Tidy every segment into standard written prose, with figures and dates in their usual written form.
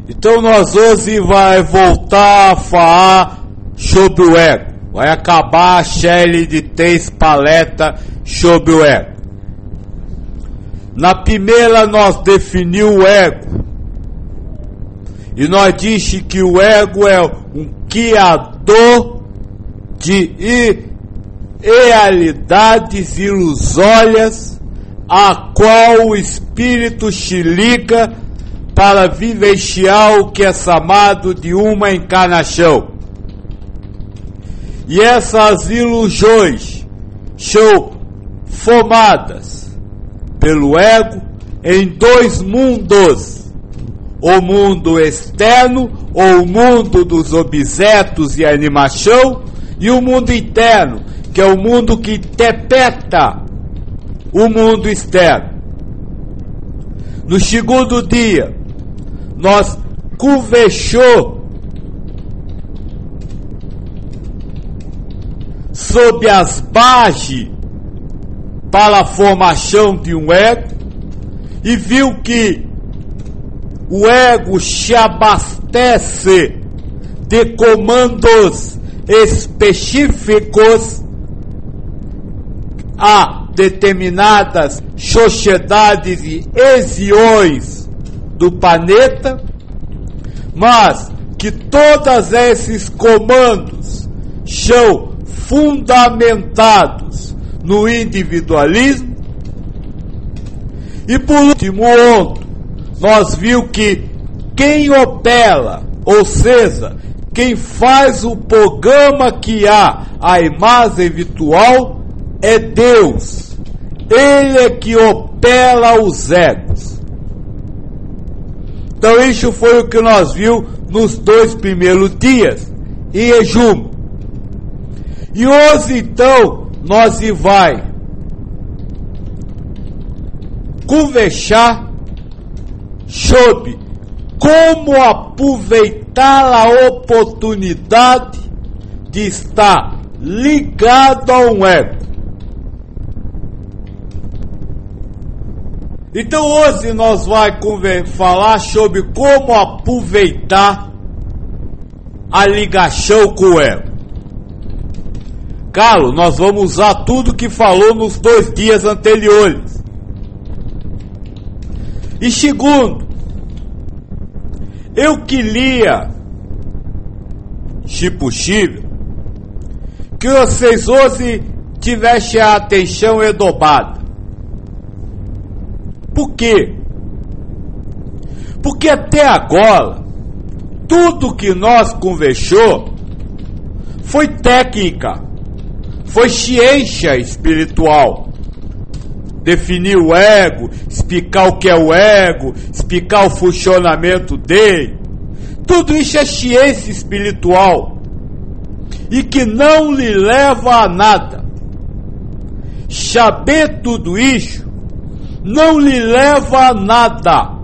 Então nós hoje vai voltar a falar sobre o ego. Vai acabar a série de 3 palestras sobre o ego. Na primeira nós definimos o ego. E nós disse que o ego é um criador de realidades ilusórias a qual o espírito se liga para vivenciar o que é chamado de uma encarnação. E essas ilusões são formadas pelo ego em 2 mundos: o mundo externo, ou o mundo dos objetos e animação, e o mundo interno, que é o mundo que interpreta o mundo externo. No segundo dia, nós conversamos sobre as bases para a formação de um ego e viu que o ego se abastece de comandos específicos a determinadas sociedades e regiões do planeta, mas que todos esses comandos são fundamentados no individualismo. E por último, ontem, nós vimos que quem opera, ou seja, quem faz o programa que há a imagem virtual, é Deus. Ele é que opera os egos. Então isso foi o que nós vimos nos 2 primeiros dias, em resumo. E hoje então nós vai conversar sobre como aproveitar a oportunidade de estar ligado a um ego. Então hoje nós vamos falar sobre como aproveitar a ligação com o ego. Claro, nós vamos usar tudo que falou nos 2 dias anteriores. E segundo, eu queria, se possível, que vocês hoje tivessem a atenção redobrada. Por quê? Porque até agora, tudo que nós conversou foi técnica, foi ciência espiritual. Definir o ego, explicar o que é o ego, explicar o funcionamento dele. Tudo isso é ciência espiritual e que não lhe leva a nada. Saber tudo isso não lhe leva a nada.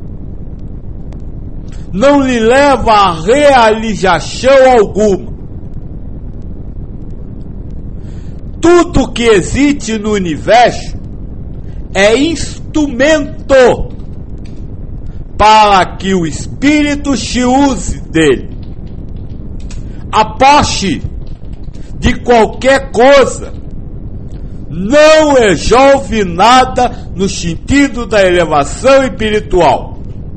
Não lhe leva a realização alguma. Tudo que existe no universo é instrumento para que o espírito se use dele. A posse de qualquer coisa não resolve nada no sentido da elevação espiritual.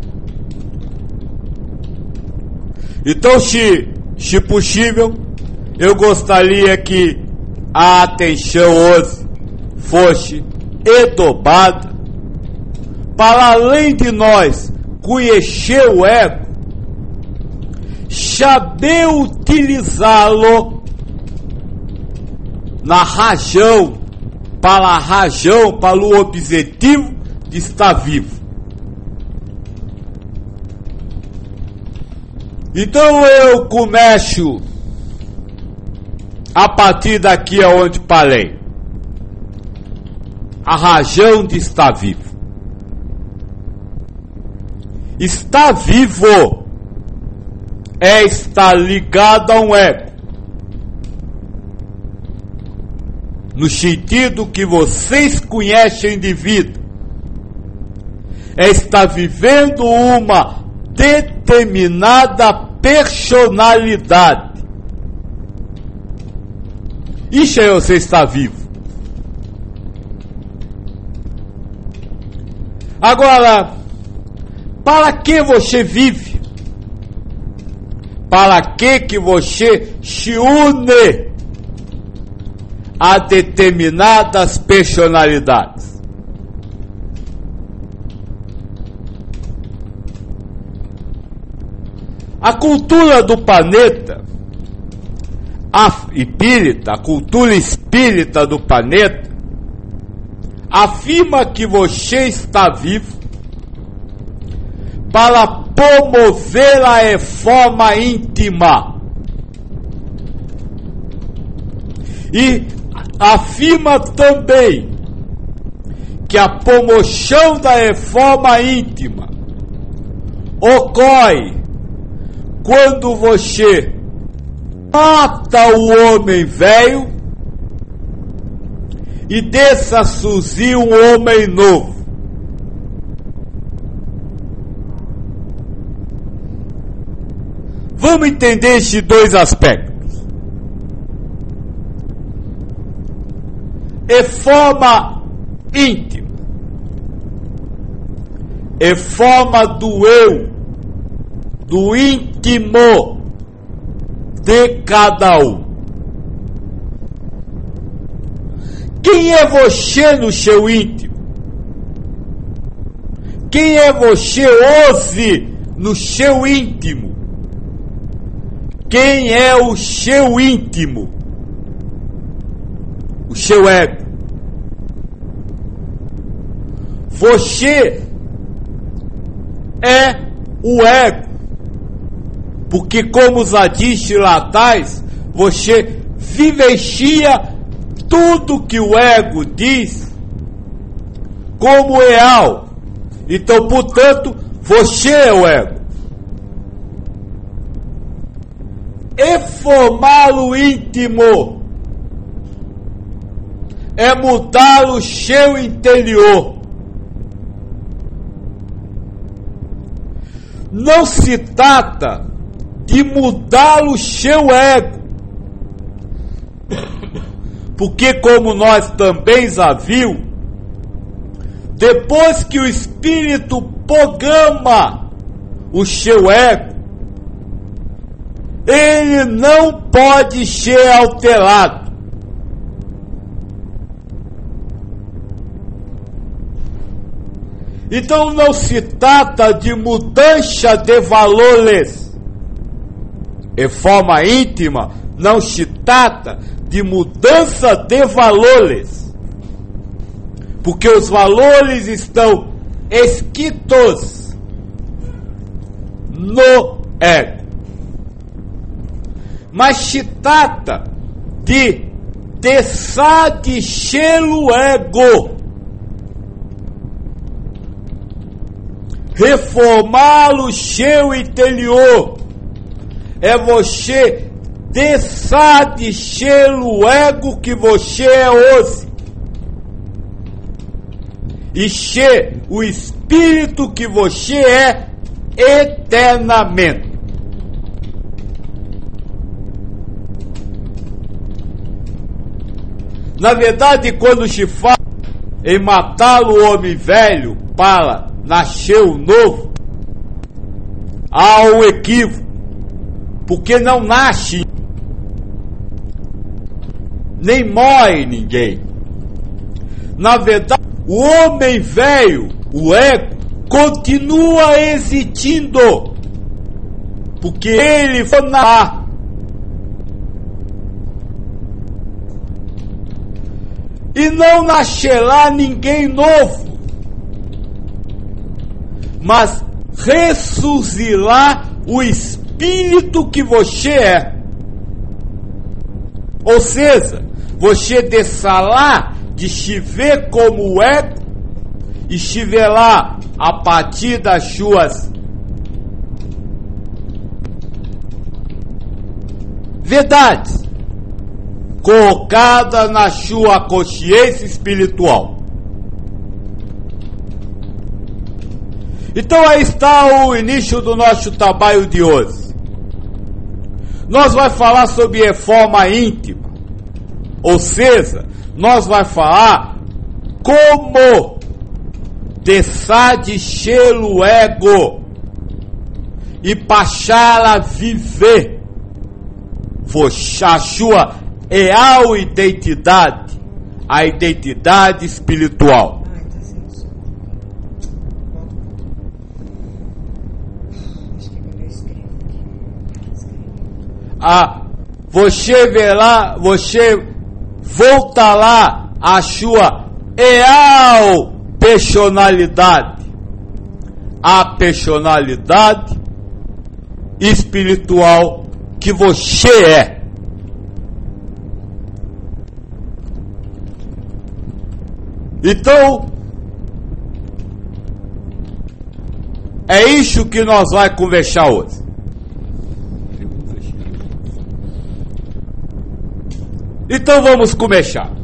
Então, se possível, eu gostaria que a atenção hoje fosse redobrada para, além de nós conhecer o ego, saber utilizá-lo na razão, para o objetivo de estar vivo. Então eu começo a partir daqui aonde parei. A razão de estar vivo. Estar vivo é estar ligado a um ego. No sentido que vocês conhecem de vida. É estar vivendo uma determinada personalidade. Isso é você estar vivo. Agora, para que você vive? Para que você se une a determinadas personalidades? A cultura do planeta espírita, a cultura espírita do planeta, afirma que você está vivo para promover a reforma íntima. E afirma também que a promoção da reforma íntima ocorre quando você mata o homem velho e deixa surgir um homem novo. Vamos entender esses dois aspectos. Reforma íntima. Reforma do eu, do íntimo de cada um. Quem é você no seu íntimo? Quem é você hoje no seu íntimo? Quem é o seu íntimo? O seu ego. Você é o ego. Porque, como já disse lá atrás, você vivencia tudo que o ego diz como real. Então, portanto, você é o ego. Reformar o íntimo é mudar o seu interior. Não se trata de mudar o seu ego, porque, como nós também já vimos, depois que o espírito programa o seu ego, ele não pode ser alterado. Então não se trata de mudança de valores. De forma íntima, não se trata de mudança de valores. Porque os valores estão escritos no ego. Mas se trata de deixar de ser o ego. Reformar o seu interior é você deixar de ser o ego que você é hoje e ser o espírito que você é eternamente. Na verdade, quando se fala em matar o homem velho para nascer o novo, há um equívoco, porque não nasce nem morre ninguém. Na verdade, o homem velho, o ego, continua existindo, porque ele foi lá. E não nascerá ninguém novo, mas ressurgirá o espírito que você é. Ou seja, você deixará de se ver como o ego e se verá a partir das suas verdades colocada na sua consciência espiritual. Então aí está o início do nosso trabalho de hoje. Nós vamos falar sobre reforma íntima. Ou seja, nós vamos falar como deixar de encher o ego e passar a viver a sua real identidade, a identidade espiritual. Você vê lá, você volta lá a sua real personalidade, a personalidade espiritual que você é. Então, é isso que nós vamos conversar hoje. Então vamos começar.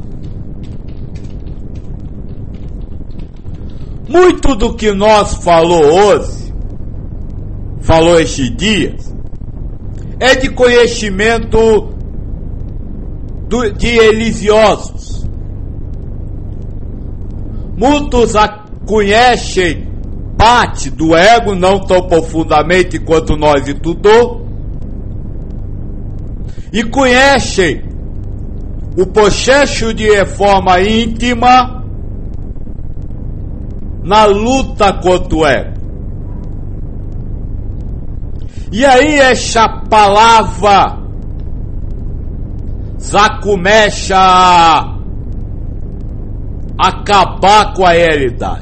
Muito do que nós falou hoje, falou estes dias, é de conhecimento de religiosos. Muitos conhecem parte do ego, não tão profundamente quanto nós estudou, e conhecem o processo de reforma íntima na luta contra o ego. E aí essa palavra já começa a acabar com a realidade.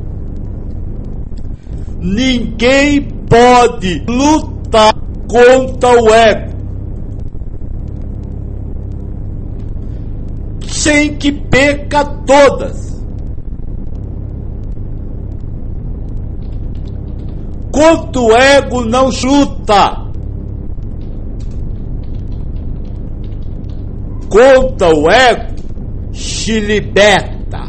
Ninguém pode lutar contra o ego sem que perca todas. Contra o ego não luta. Contra o ego se liberta.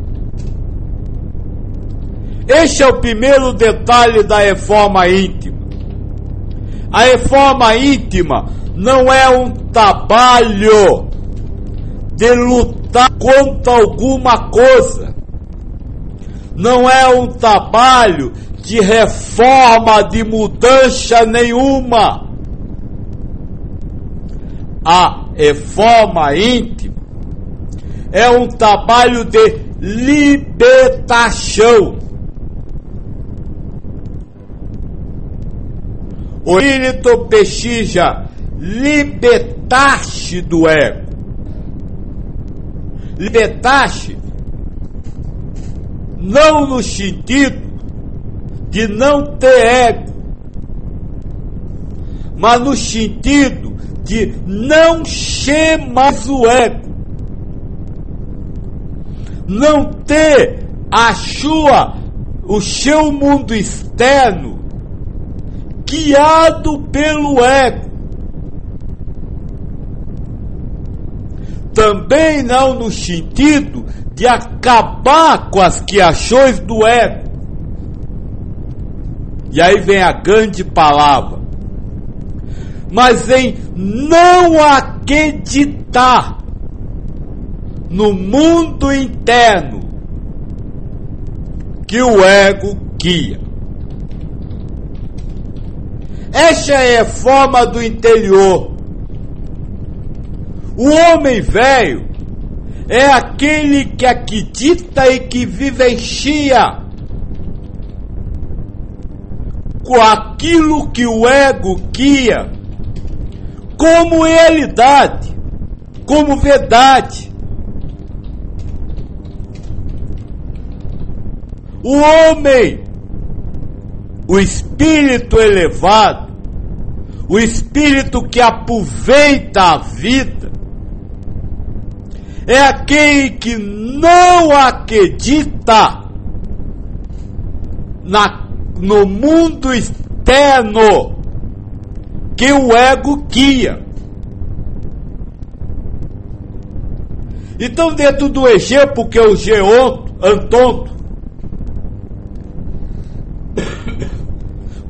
Este é o primeiro detalhe da reforma íntima. A reforma íntima não é um trabalho de lutar contra alguma coisa. Não é um trabalho de reforma, de mudança nenhuma. A reforma íntima é um trabalho de libertação. O espírito precisa libertar-se do ego. Libertar-se não no sentido de não ter ego, mas no sentido de não ser mais o ego, não ter o seu mundo externo guiado pelo ego. Também não no sentido de acabar com as criações do ego. E aí vem a grande palavra. Mas em não acreditar no mundo interno que o ego guia. Essa é a reforma do interior. O homem velho é aquele que acredita e que vivencia com aquilo que o ego guia como realidade, como verdade. O homem, o espírito elevado, o espírito que aproveita a vida, é aquele que não acredita no mundo externo que o ego guia. Então, dentro do exemplo que o Antonto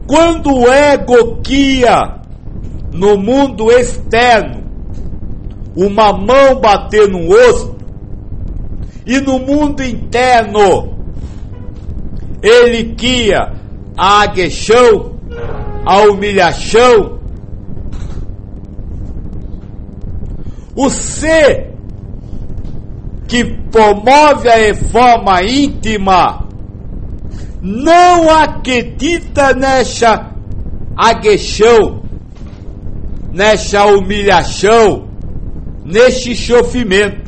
quando o ego guia no mundo externo, uma mão bater no osso, e no mundo interno, ele guia a aguechão, a humilhação, o ser que promove a reforma íntima não acredita nessa aguechão, nessa humilhação, neste sofrimento.